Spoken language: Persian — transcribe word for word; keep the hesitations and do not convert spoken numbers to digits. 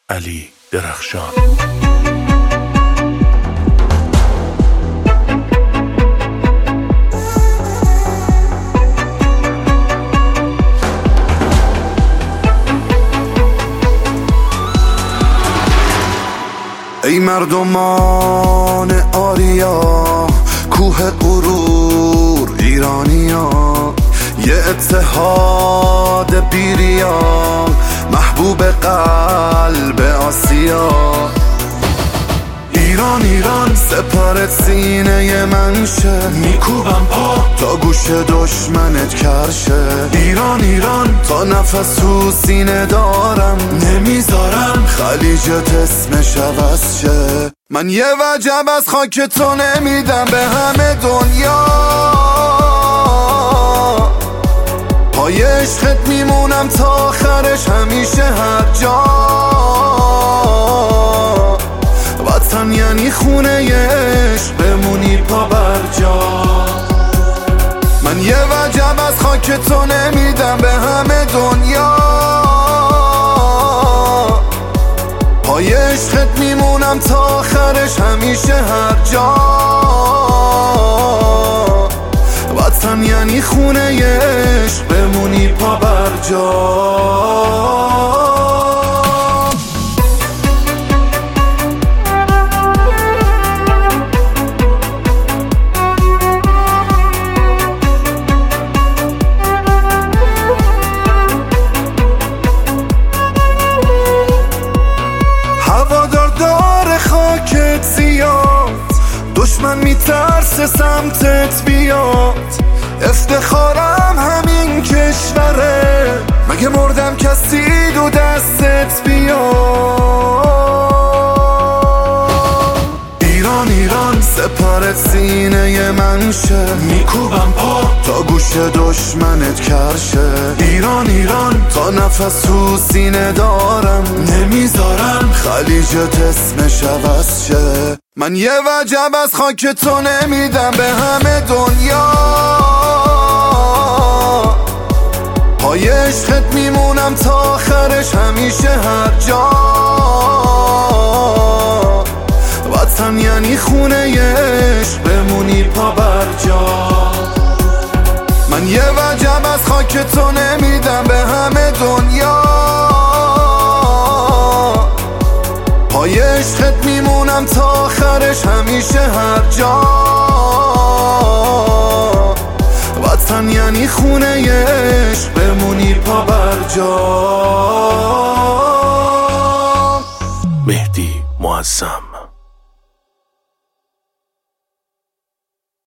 علی درخشان. ای مردمان آریا، کوه غرور ایرانیا، یه اتحاد بیریا، محبوب قلب آسیا. ایران ایران سپرت سینه من شه، میکوبم پا تا گوش دشمنت کرشه. ایران ایران تا نفس تو سینه دارم، نمیذارم خلیجت اسمش عوض شه. من یه وجب از خاک تو نمیدم به همه دنیا، پای عشقت میمونم تا آخرش همیشه هر جا. وطن یعنی خونه ی عشق، بمونی پا بر جا. من یه وجب از خاک تو نمیدم به همه دنیا، پای عشقت میمونم تا آخرش همیشه هر جا. وطن یعنی خونه ی عشق، بمونی پا بر جا. هوادار داره خاکت زیاد، دشمن میترسه سمتت بیاد. افتخارم همین کشوره، مگه مردم کسی دو دستت بیاد. ایران ایران سپرت سینه من شه، میکوبم پا تا گوش دشمنت کرشه. ایران ایران تا نفس تو سینه دارم، نمیذارم خلیجت اسمش عوض شه. من یه وجب از خاک تو نمیدم به همه دنیا، پای عشقت میمونم تا آخرش همیشه هر جا. وطن یعنی خونه ی عشق، بمونی پا بر جا. من یه وجب از خاک تو نمیدم به همه دنیا، پای عشقت میمونم تا آخرش همیشه هر جا. وطن یعنی خونه ی عشق، بمونی پا بر جا. مهدی معظم.